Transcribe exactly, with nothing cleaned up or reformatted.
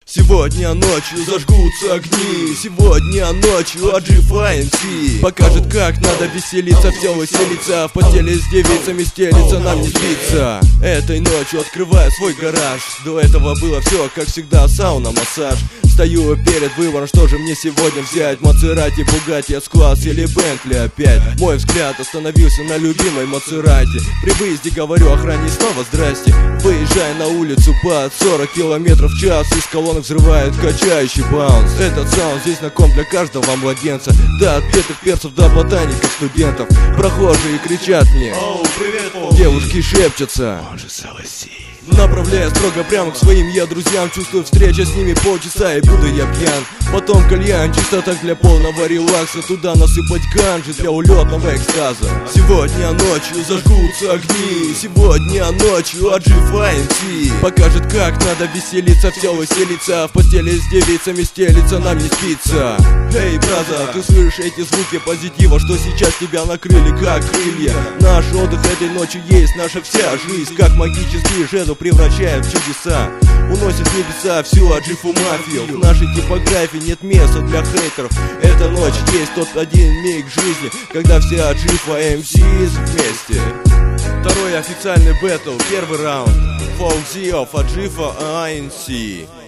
Сегодня ночью зажгутся огни, сегодня ночью Аджиф эй эм си покажет, как надо веселиться, все веселиться, в постели с девицами стелиться, нам не спится. Этой ночью открываю свой гараж, до этого было все, как всегда, сауна, массаж. Стою перед выбором, что же мне сегодня взять: Мазерати, Бугатти, Эс-класс или Бентли опять. Мой взгляд остановился на любимой Мазерати. При выезде говорю охране снова здрасте. Выезжая на улицу под сорок километров в час, из колонок взрывает качающий баунс. Этот саунд здесь знаком для каждого младенца, да отпетых перцев до ботаников студентов. Прохожие кричат мне: «Оу, привет, девушки шепчутся, он же согласись». Направляя строго прямо к своим я друзьям, чувствую, встреча с ними полчаса и буду я пьян. Потом кальян, чисто так для полного релакса, туда насыпать ганджи для улетного экстаза. Сегодня ночью зажгутся огни, сегодня ночью Аджиф эй эм си покажет, как надо веселиться, все веселиться, в постели с девицами стелиться, нам не спится. Эй, брата, ты слышишь эти звуки позитива, что сейчас тебя накрыли как крылья? Наш отдых этой ночью есть наша вся жизнь, как магический жезл превращает в чудеса. Уносит в небеса всю Аджифу мафию. В нашей типографии нет места для хейтеров. Эта ночь есть тот один миг жизни, когда все Аджиф эй эм си вместе. Второй официальный бэтл, первый раунд. Фаузи of Аджиф эй эм си.